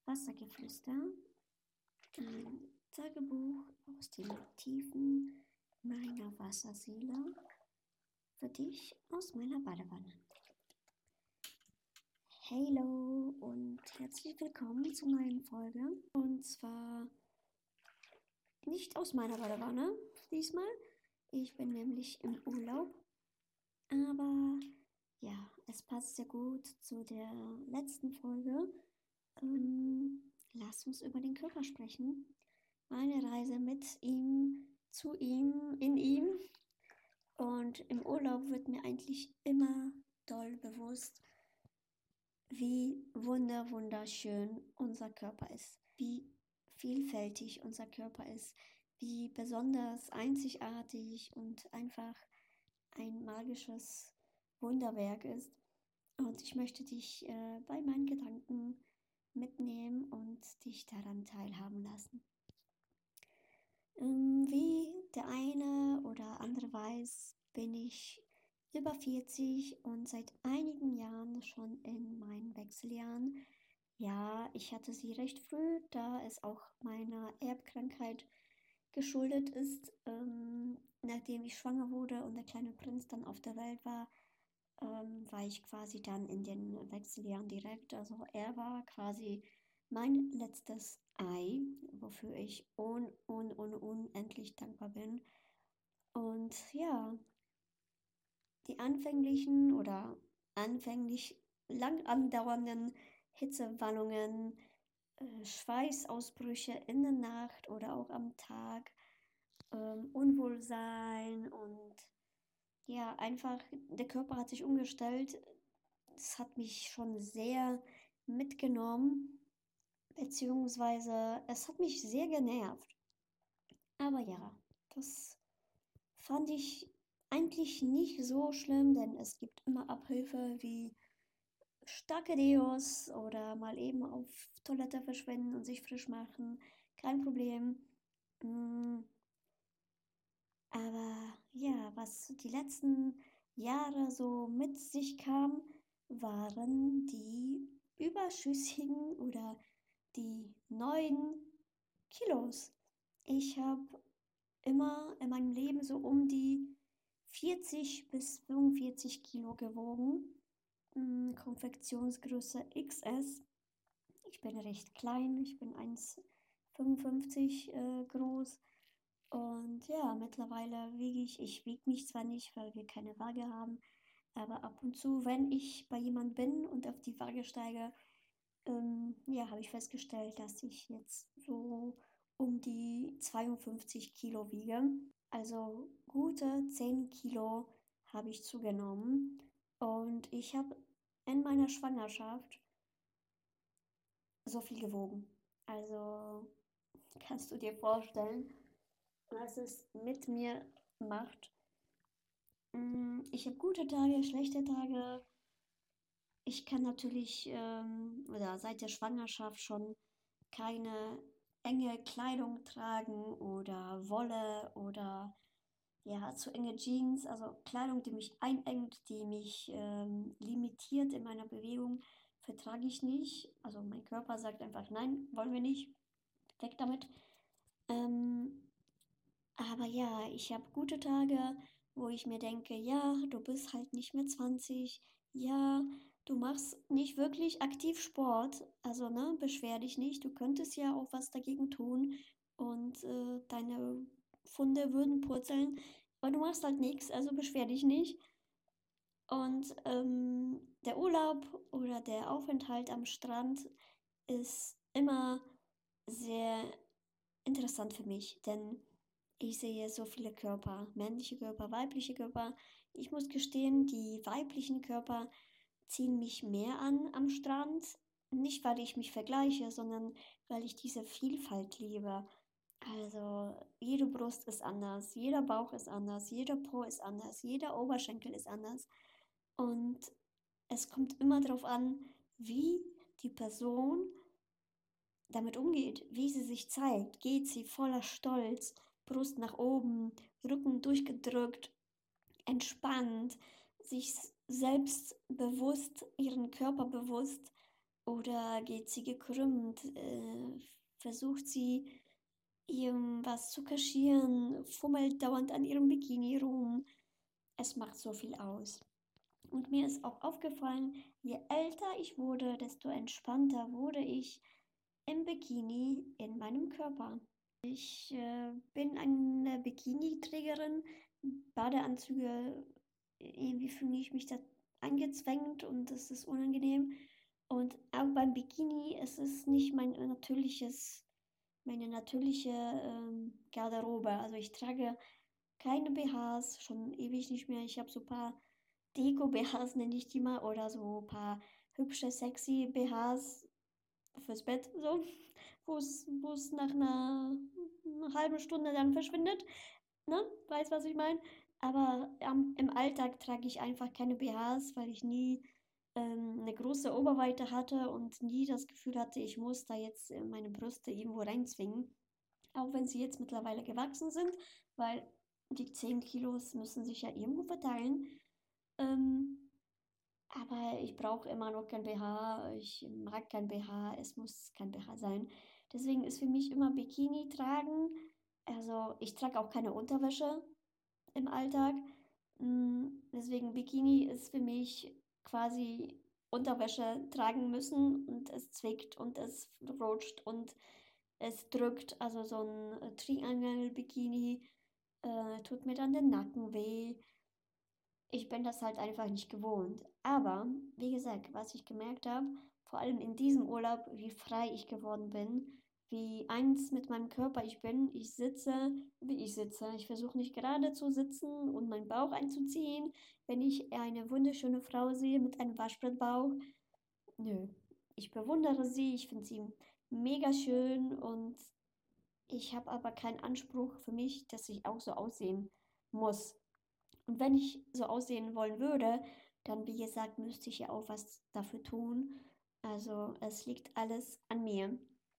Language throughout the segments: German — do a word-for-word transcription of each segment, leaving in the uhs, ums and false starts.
Wassergeflüster, ein Tagebuch aus den Tiefen meiner Wasserseele für dich aus meiner Badewanne. Hallo und herzlich willkommen zur neuen Folge. Und zwar nicht aus meiner Badewanne diesmal. Ich bin nämlich im Urlaub. Aber ja, es passt sehr gut zu der letzten Folge. Ähm, lass uns über den Körper sprechen. Meine Reise mit ihm, zu ihm, in ihm. Und im Urlaub wird mir eigentlich immer doll bewusst, wie wunder wunderschön unser Körper ist, wie vielfältig unser Körper ist, wie besonders einzigartig und einfach ein magisches Wunderwerk ist. Und ich möchte dich äh, bei meinen Gedanken mitnehmen und dich daran teilhaben lassen. Ähm, wie der eine oder andere weiß, bin ich über vierzig und seit einigen Jahren schon in meinen Wechseljahren. Ja, ich hatte sie recht früh, da es auch meiner Erbkrankheit geschuldet ist. Ähm, nachdem ich schwanger wurde und der kleine Prinz dann auf der Welt war, ähm, war ich quasi dann in den Wechseljahren direkt. Also er war quasi mein letztes Ei, wofür ich un, un, un, unendlich dankbar bin. Und ja, die anfänglichen oder anfänglich lang andauernden Hitzewallungen, äh, Schweißausbrüche in der Nacht oder auch am Tag, ähm, Unwohlsein und ja, einfach der Körper hat sich umgestellt. Das hat mich schon sehr mitgenommen, beziehungsweise es hat mich sehr genervt. Aber ja, das fand ich eigentlich nicht so schlimm, denn es gibt immer Abhilfe wie starke Deos oder mal eben auf Toilette verschwinden und sich frisch machen. Kein Problem. Mm, Aber ja, was die letzten Jahre so mit sich kam, waren die überschüssigen oder die neuen Kilos. Ich habe immer in meinem Leben so um die vierzig bis fünfundvierzig Kilo gewogen. Mm, Konfektionsgröße X S. Ich bin recht klein, ich bin eins Komma fünfundfünfzig äh, groß. Und ja, mittlerweile wiege ich, ich wiege mich zwar nicht, weil wir keine Waage haben, aber ab und zu, wenn ich bei jemand bin und auf die Waage steige, ähm, ja, habe ich festgestellt, dass ich jetzt so um die zweiundfünfzig Kilo wiege. Also gute zehn Kilo habe ich zugenommen. Und ich habe in meiner Schwangerschaft so viel gewogen. Also kannst du dir vorstellen, was es mit mir macht. Mm, Ich habe gute Tage, schlechte Tage. Ich kann natürlich ähm, oder seit der Schwangerschaft schon keine enge Kleidung tragen oder Wolle oder ja, zu enge Jeans, also Kleidung, die mich einengt, die mich ähm, limitiert in meiner Bewegung, vertrage ich nicht. Also mein Körper sagt einfach, nein, wollen wir nicht, weg damit. Ähm, aber ja, ich habe gute Tage, wo ich mir denke, ja, du bist halt nicht mehr zwanzig, ja, du machst nicht wirklich aktiv Sport, also ne, beschwer dich nicht, du könntest ja auch was dagegen tun und äh, deine Funde würden purzeln, aber du machst halt nichts, also beschwer dich nicht. Und ähm, der Urlaub oder der Aufenthalt am Strand ist immer sehr interessant für mich, denn ich sehe so viele Körper, männliche Körper, weibliche Körper. Ich muss gestehen, die weiblichen Körper ziehen mich mehr an am Strand. Nicht, weil ich mich vergleiche, sondern weil ich diese Vielfalt liebe. Also jede Brust ist anders, jeder Bauch ist anders, jeder Po ist anders, jeder Oberschenkel ist anders. Und es kommt immer darauf an, wie die Person damit umgeht, wie sie sich zeigt. Geht sie voller Stolz, Brust nach oben, Rücken durchgedrückt, entspannt, sich selbst bewusst, ihren Körper bewusst oder geht sie gekrümmt, äh, versucht sie irgendwas zu kaschieren, fummelt dauernd an ihrem Bikini rum. Es macht so viel aus. Und mir ist auch aufgefallen, je älter ich wurde, desto entspannter wurde ich im Bikini in meinem Körper. Ich äh, bin eine Bikini-Trägerin. Badeanzüge, irgendwie fühle ich mich da eingezwängt und das ist unangenehm. Und auch beim Bikini, es ist nicht mein natürliches, meine natürliche ähm, Garderobe. Also ich trage keine B Hs, schon ewig nicht mehr. Ich habe so ein paar Deko-B Hs, nenne ich die mal, oder so ein paar hübsche, sexy B Hs fürs Bett, so, wo es wo es nach einer, einer halben Stunde dann verschwindet. Ne? Weißt, was ich meine? Aber am, im Alltag trage ich einfach keine B Hs, weil ich nie ähm, eine große Oberweite hatte und nie das Gefühl hatte, ich muss da jetzt äh, meine Brüste irgendwo reinzwingen. Auch wenn sie jetzt mittlerweile gewachsen sind, weil die zehn Kilos müssen sich ja irgendwo verteilen. Ähm, aber ich brauche immer noch kein B H. Ich mag kein B H. Es muss kein B H sein. Deswegen ist für mich immer Bikini tragen. Also ich trage auch keine Unterwäsche im Alltag. Mm, Deswegen Bikini ist für mich quasi Unterwäsche tragen müssen und es zwickt und es rutscht und es drückt. Also so ein äh, Triangle-Bikini äh, tut mir dann den Nacken weh. Ich bin das halt einfach nicht gewohnt. Aber, wie gesagt, was ich gemerkt habe, vor allem in diesem Urlaub, wie frei ich geworden bin, wie eins mit meinem Körper ich bin. Ich sitze, wie ich sitze. Ich versuche nicht gerade zu sitzen und meinen Bauch einzuziehen. Wenn ich eine wunderschöne Frau sehe mit einem Waschbrettbauch, nö. Ich bewundere sie, ich finde sie mega schön und ich habe aber keinen Anspruch für mich, dass ich auch so aussehen muss. Und wenn ich so aussehen wollen würde, dann, wie gesagt, müsste ich ja auch was dafür tun. Also es liegt alles an mir.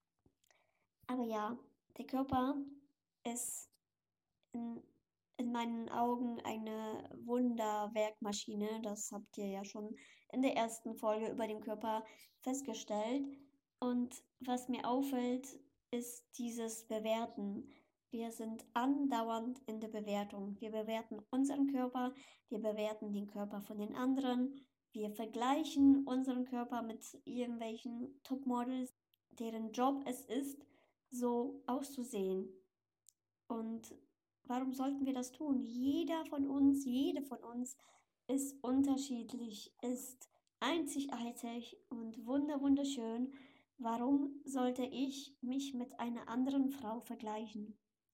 Aber ja, der Körper ist in, in meinen Augen eine Wunderwerkmaschine. Das habt ihr ja schon in der ersten Folge über den Körper festgestellt. Und was mir auffällt, ist dieses Bewerten. Wir sind andauernd in der Bewertung. Wir bewerten unseren Körper, wir bewerten den Körper von den anderen, wir vergleichen unseren Körper mit irgendwelchen Topmodels, deren Job es ist, so auszusehen. Und warum sollten wir das tun? Jeder von uns, jede von uns ist unterschiedlich, ist einzigartig und wunder wunderschön. Warum sollte ich mich mit einer anderen Frau vergleichen?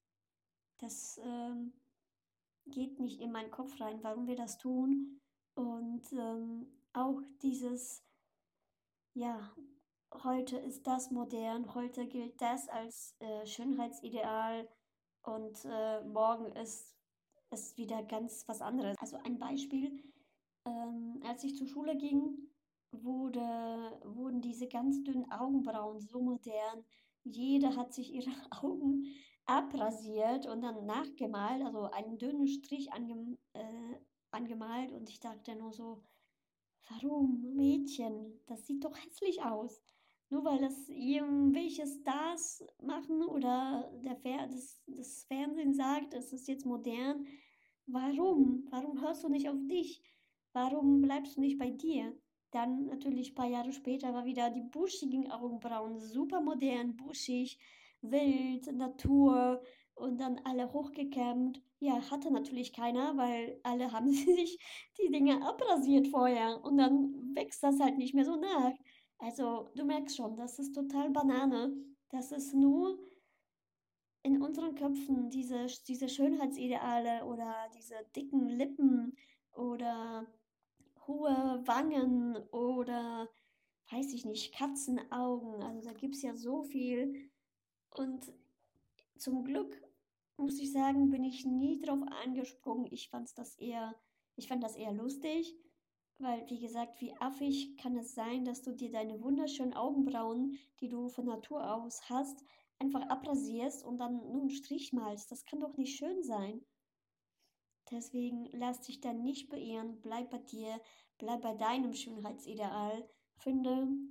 Das ähm, geht nicht in meinen Kopf rein, warum wir das tun. Und ähm, auch dieses, ja, heute ist das modern, heute gilt das als äh, Schönheitsideal und äh, morgen ist es wieder ganz was anderes. Also ein Beispiel, ähm, als ich zur Schule ging, wurde, wurden diese ganz dünnen Augenbrauen so modern. Jeder hat sich ihre Augen abrasiert und dann nachgemalt, also einen dünnen Strich angem äh, angemalt und ich dachte nur so, warum, Mädchen? Das sieht doch hässlich aus. Nur weil das irgendwelche Stars machen oder der Fer das, das Fernsehen sagt, es ist jetzt modern. Warum? Warum hörst du nicht auf dich? Warum bleibst du nicht bei dir? Dann natürlich ein paar Jahre später war wieder die buschigen Augenbrauen super modern, buschig, wild, Natur und dann alle hochgekämmt. Ja, hatte natürlich keiner, weil alle haben sich die Dinge abrasiert vorher und dann wächst das halt nicht mehr so nach. Also du merkst schon, das ist total Banane. Das ist nur in unseren Köpfen diese, diese Schönheitsideale oder diese dicken Lippen oder hohe Wangen oder weiß ich nicht, Katzenaugen. Also da gibt es ja so viel. Und zum Glück muss ich sagen, bin ich nie drauf angesprungen. Ich fand das eher, ich fand das eher lustig, weil, wie gesagt, wie affig kann es sein, dass du dir deine wunderschönen Augenbrauen, die du von Natur aus hast, einfach abrasierst und dann nur einen Strich malst. Das kann doch nicht schön sein. Deswegen lass dich dann nicht beirren, bleib bei dir, bleib bei deinem Schönheitsideal. Finde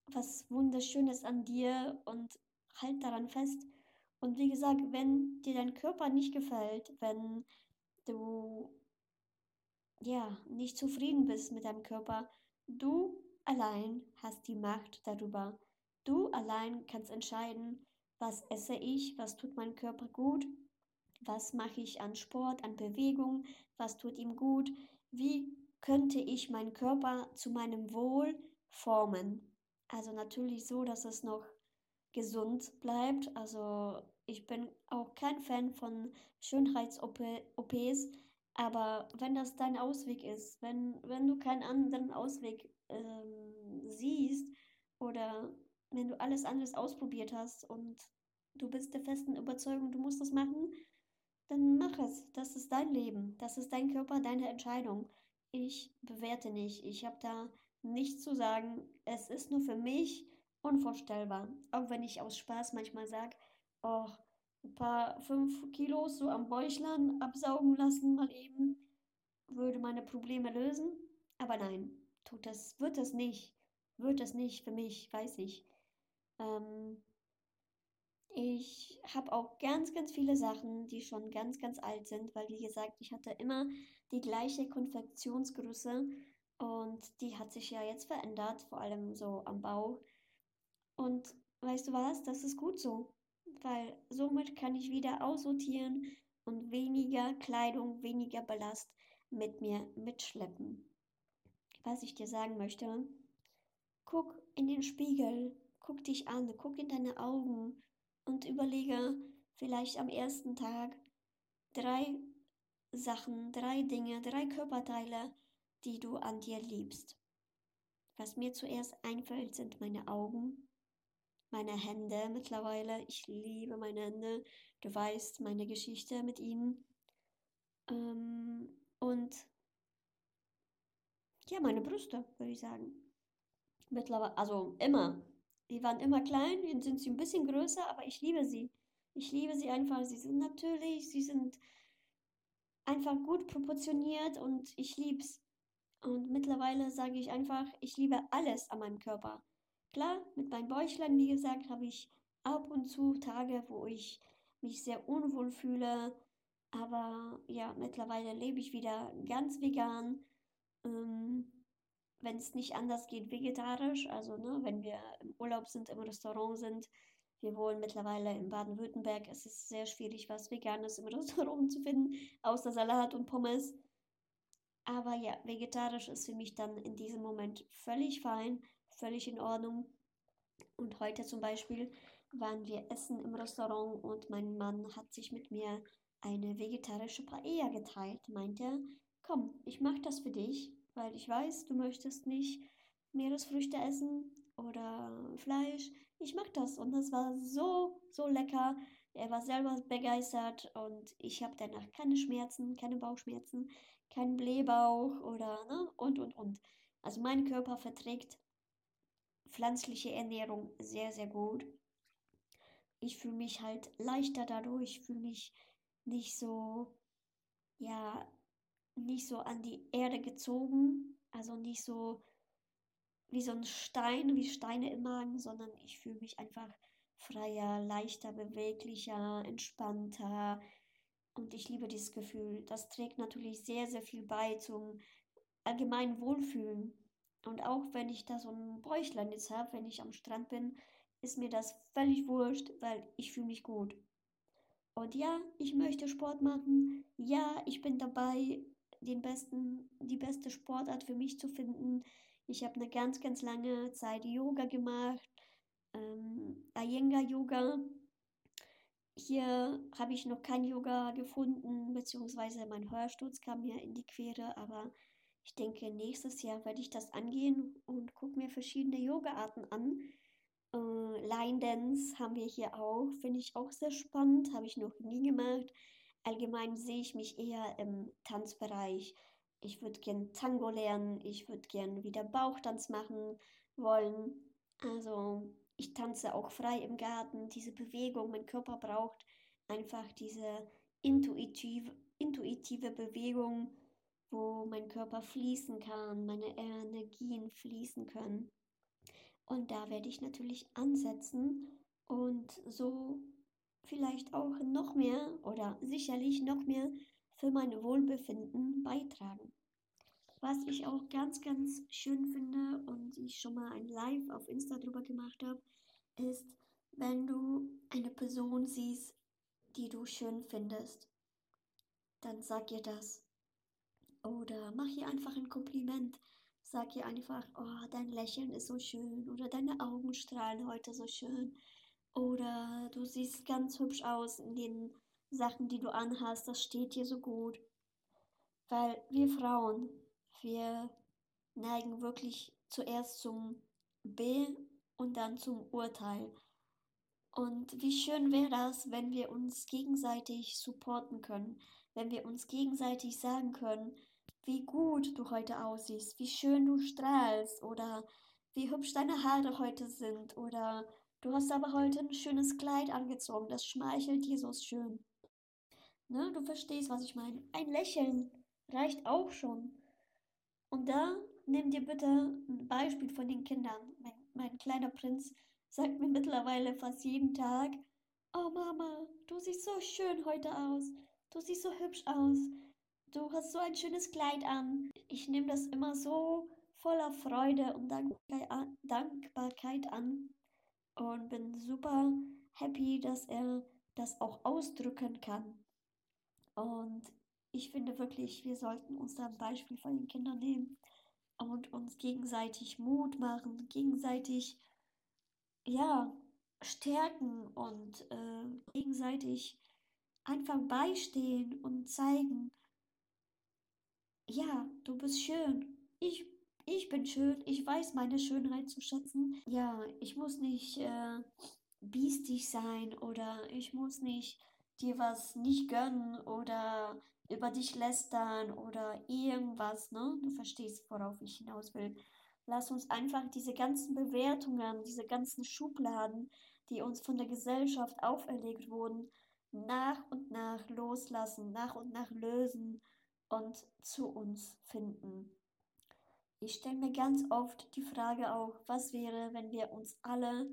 was Wunderschönes an dir und halt daran fest. Und wie gesagt, wenn dir dein Körper nicht gefällt, wenn du ja nicht zufrieden bist mit deinem Körper, du allein hast die Macht darüber. Du allein kannst entscheiden, was esse ich, was tut meinem Körper gut, was mache ich an Sport, an Bewegung, was tut ihm gut, wie könnte ich meinen Körper zu meinem Wohl formen. Also natürlich so, dass es noch gesund bleibt. Also ich bin auch kein Fan von Schönheits-O Ps, aber wenn das dein Ausweg ist, wenn, wenn du keinen anderen Ausweg ähm, siehst oder wenn du alles anderes ausprobiert hast und du bist der festen Überzeugung, du musst das machen, dann mach es. Das ist dein Leben. Das ist dein Körper, deine Entscheidung. Ich bewerte nicht. Ich habe da nichts zu sagen. Es ist nur für mich unvorstellbar. Auch wenn ich aus Spaß manchmal sage, oh, ein paar fünf Kilos so am Bäuchlein absaugen lassen, mal eben, würde meine Probleme lösen. Aber nein, tut es, wird es nicht. Wird es nicht für mich, weiß ich. Ähm, Ich habe auch ganz, ganz viele Sachen, die schon ganz, ganz alt sind, weil wie gesagt, ich hatte immer die gleiche Konfektionsgröße und die hat sich ja jetzt verändert, vor allem so am Bauch. Und weißt du was, das ist gut so, weil somit kann ich wieder aussortieren und weniger Kleidung, weniger Ballast mit mir mitschleppen. Was ich dir sagen möchte, guck in den Spiegel, guck dich an, guck in deine Augen und überlege vielleicht am ersten Tag drei Sachen, drei Dinge, drei Körperteile, die du an dir liebst. Was mir zuerst einfällt, sind meine Augen, meine Hände mittlerweile. Ich liebe meine Hände. Du weißt meine Geschichte mit ihnen. Ähm, und ja, meine Brüste, würde ich sagen. Mittlerweile, also immer. Die waren immer klein, jetzt sind sie ein bisschen größer, aber ich liebe sie. Ich liebe sie einfach. Sie sind natürlich, sie sind einfach gut proportioniert und ich lieb's. Und mittlerweile sage ich einfach, ich liebe alles an meinem Körper. Klar, mit meinem Bäuchlein, wie gesagt, habe ich ab und zu Tage, wo ich mich sehr unwohl fühle. Aber ja, mittlerweile lebe ich wieder ganz vegan. Ähm, Wenn es nicht anders geht, vegetarisch. Also, ne, wenn wir im Urlaub sind, im Restaurant sind. Wir wohnen mittlerweile in Baden-Württemberg. Es ist sehr schwierig, was Veganes im Restaurant zu finden, außer Salat und Pommes. Aber ja, vegetarisch ist für mich dann in diesem Moment völlig fein, völlig in Ordnung. Und heute zum Beispiel waren wir essen im Restaurant und mein Mann hat sich mit mir eine vegetarische Paella geteilt. Meinte, komm, ich mache das für dich, weil ich weiß, du möchtest nicht Meeresfrüchte essen oder Fleisch. Ich mag das und das war so, so lecker. Er war selber begeistert und ich habe danach keine Schmerzen, keine Bauchschmerzen, keinen Blähbauch oder ne und und und. Also mein Körper verträgt pflanzliche Ernährung sehr, sehr gut. Ich fühle mich halt leichter dadurch, fühle mich nicht so, ja, nicht so an die Erde gezogen, also nicht so wie so ein Stein, wie Steine im Magen, sondern ich fühle mich einfach freier, leichter, beweglicher, entspannter. Und ich liebe dieses Gefühl. Das trägt natürlich sehr, sehr viel bei zum allgemeinen Wohlfühlen. Und auch wenn ich da so ein Bäuchlein jetzt habe, wenn ich am Strand bin, ist mir das völlig wurscht, weil ich fühle mich gut. Und ja, ich möchte Sport machen. Ja, ich bin dabei, den besten, die beste Sportart für mich zu finden. Ich habe eine ganz, ganz lange Zeit Yoga gemacht, ähm, Iyengar-Yoga. Hier habe ich noch kein Yoga gefunden, beziehungsweise mein Hörsturz kam mir in die Quere, aber ich denke, nächstes Jahr werde ich das angehen und gucke mir verschiedene Yoga-Arten an. Äh, Line Dance haben wir hier auch, finde ich auch sehr spannend, habe ich noch nie gemacht. Allgemein sehe ich mich eher im Tanzbereich. Ich würde gern Tango lernen, ich würde gern wieder Bauchtanz machen wollen. Also ich tanze auch frei im Garten, diese Bewegung, mein Körper braucht einfach diese intuitive, intuitive Bewegung, wo mein Körper fließen kann, meine Energien fließen können. Und da werde ich natürlich ansetzen und so vielleicht auch noch mehr oder sicherlich noch mehr für mein Wohlbefinden beitragen. Was ich auch ganz, ganz schön finde und ich schon mal ein Live auf Insta drüber gemacht habe, ist, wenn du eine Person siehst, die du schön findest, dann sag ihr das. Oder mach ihr einfach ein Kompliment. Sag ihr einfach, oh, dein Lächeln ist so schön. Oder deine Augen strahlen heute so schön. Oder du siehst ganz hübsch aus in den Sachen, die du anhast. Das steht dir so gut. Weil wir Frauen, wir neigen wirklich zuerst zum B und dann zum Urteil. Und wie schön wäre das, wenn wir uns gegenseitig supporten können, wenn wir uns gegenseitig sagen können, wie gut du heute aussiehst, wie schön du strahlst oder wie hübsch deine Haare heute sind oder du hast aber heute ein schönes Kleid angezogen, das schmeichelt dir so schön. Ne? Du verstehst, was ich meine. Ein Lächeln reicht auch schon. Und da nimm dir bitte ein Beispiel von den Kindern. Mein, mein kleiner Prinz sagt mir mittlerweile fast jeden Tag, oh Mama, du siehst so schön heute aus. Du siehst so hübsch aus. Du hast so ein schönes Kleid an. Ich nehme das immer so voller Freude und Dankbarkeit an und bin super happy, dass er das auch ausdrücken kann. Und ich finde wirklich, wir sollten uns da ein Beispiel von den Kindern nehmen und uns gegenseitig Mut machen, gegenseitig, ja, stärken und äh, gegenseitig einfach beistehen und zeigen, ja, du bist schön. Ich, ich bin schön. Ich weiß meine Schönheit zu schätzen. Ja, ich muss nicht äh, biestig sein oder ich muss nicht dir was nicht gönnen oder über dich lästern oder irgendwas, ne? Du verstehst, worauf ich hinaus will. Lass uns einfach diese ganzen Bewertungen, diese ganzen Schubladen, die uns von der Gesellschaft auferlegt wurden, nach und nach loslassen, nach und nach lösen und zu uns finden. Ich stelle mir ganz oft die Frage auch, was wäre, wenn wir uns alle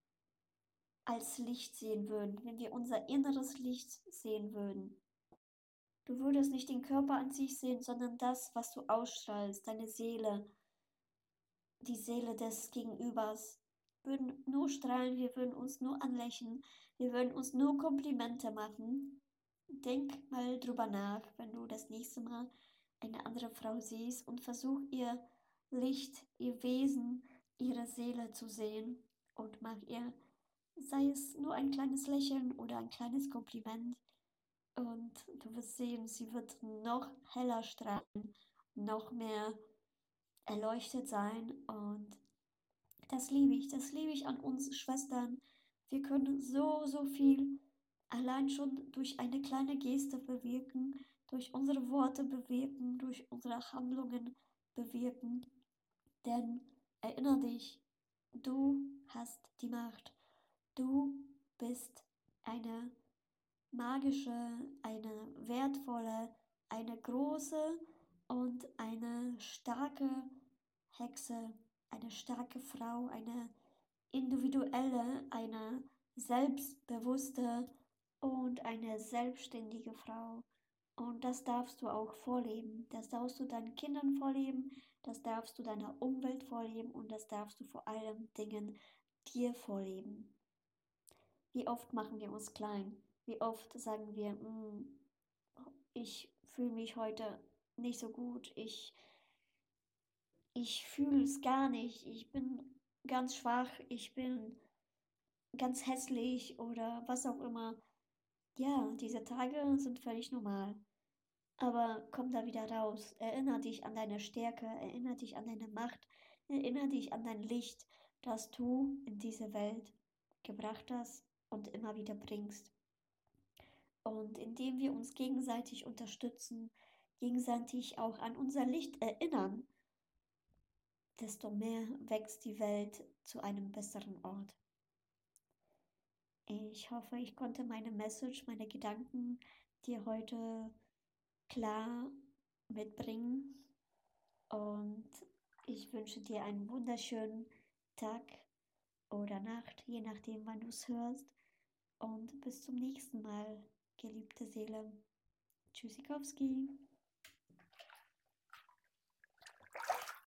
als Licht sehen würden, wenn wir unser inneres Licht sehen würden. Du würdest nicht den Körper an sich sehen, sondern das, was du ausstrahlst, deine Seele, die Seele des Gegenübers. Wir würden nur strahlen, wir würden uns nur anlächeln, wir würden uns nur Komplimente machen. Denk mal drüber nach, wenn du das nächste Mal eine andere Frau siehst und versuch ihr Licht, ihr Wesen, ihre Seele zu sehen und mach ihr, sei es nur ein kleines Lächeln oder ein kleines Kompliment. Und du wirst sehen, sie wird noch heller strahlen, noch mehr erleuchtet sein. Und das liebe ich, das liebe ich an uns Schwestern. Wir können so, so viel allein schon durch eine kleine Geste bewirken, durch unsere Worte bewirken, durch unsere Handlungen bewirken. Denn erinnere dich, du hast die Macht. Du bist eine magische, eine wertvolle, eine große und eine starke Hexe, eine starke Frau, eine individuelle, eine selbstbewusste und eine selbstständige Frau. Und das darfst du auch vorleben. Das darfst du deinen Kindern vorleben, das darfst du deiner Umwelt vorleben und das darfst du vor allen Dingen dir vorleben. Wie oft machen wir uns klein? Wie oft sagen wir, "Mm, ich fühle mich heute nicht so gut, ich, ich fühle es gar nicht, ich bin ganz schwach, ich bin ganz hässlich oder was auch immer. Ja, diese Tage sind völlig normal. Aber komm da wieder raus. Erinner dich an deine Stärke, erinner dich an deine Macht, erinner dich an dein Licht, das du in diese Welt gebracht hast und immer wieder bringst. Und indem wir uns gegenseitig unterstützen, gegenseitig auch an unser Licht erinnern, desto mehr wächst die Welt zu einem besseren Ort. Ich hoffe, ich konnte meine Message, meine Gedanken dir heute klar mitbringen und ich wünsche dir einen wunderschönen Tag oder Nacht, je nachdem, wann du es hörst. Und bis zum nächsten Mal, geliebte Seele. Tschüssikowski.